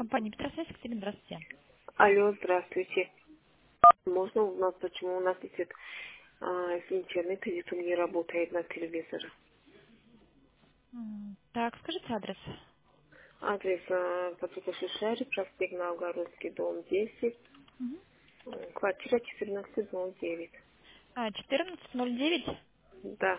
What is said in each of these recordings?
Компания Петросвязь, Екатерина, здравствуйте. Алло, здравствуйте. Можно узнать, почему у нас идет интернет идет, не работает на телевизоре? Так, скажите адрес. Адрес по Шишаре, проспект Новгородский, дом 10, Мгм. квартира 14, дом 9. 1409. Да,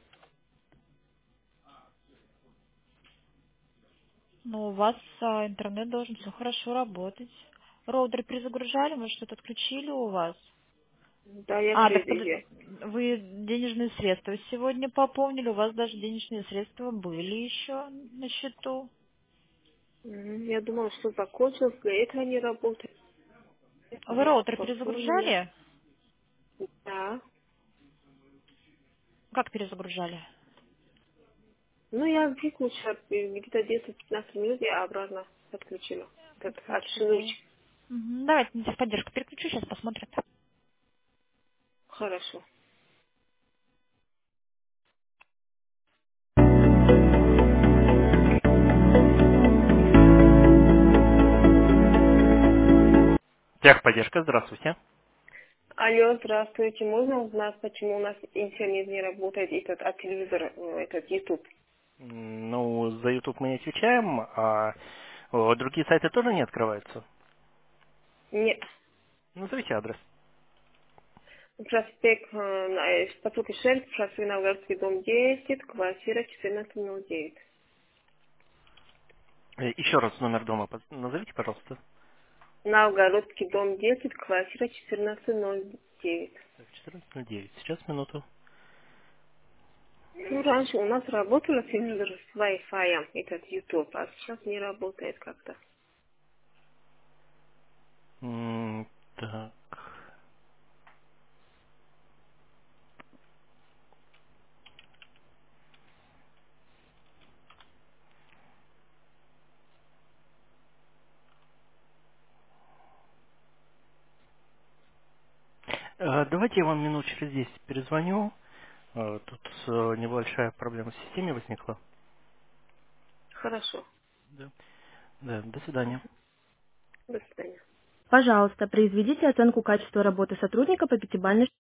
Ну, у вас интернет должен все хорошо работать. Роутер перезагружали, может, что-то отключили у вас? да, я Так я. вы денежные средства сегодня пополнили, у вас даже денежные средства были еще на счету. Я думала, что закончилось, для этого не работает. Вы Я роутер пополнила. перезагружали? Да. Как перезагружали? Ну, я выключила где-то 10-15 минут, я обратно отключила. Этот Отключили. отшелуч. Давайте на техподдержку переключу, сейчас посмотрят. Хорошо. Техподдержка, здравствуйте. Алло, здравствуйте. Можно узнать, почему у нас интернет не работает, а телевизор, этот YouTube? Ну, за YouTube мы не отвечаем, а другие сайты тоже не открываются. Нет. Назовите адрес. Проспект, поселок Шельц, проспект Новгородский, дом 10, квартира 1409. Еще раз номер дома назовите, пожалуйста. Новгородский, дом 10, квартира 1409. Так, 14:09. Сейчас, минуту. Ну, раньше у нас работал телевизор с Wi-Fi, этот YouTube, а сейчас не работает как-то. Так. Давайте я вам минут через 10 перезвоню. Тут небольшая проблема в системе возникла. Хорошо. Да. Да, до свидания. До свидания. Пожалуйста, произведите оценку качества работы сотрудника по пятибалльной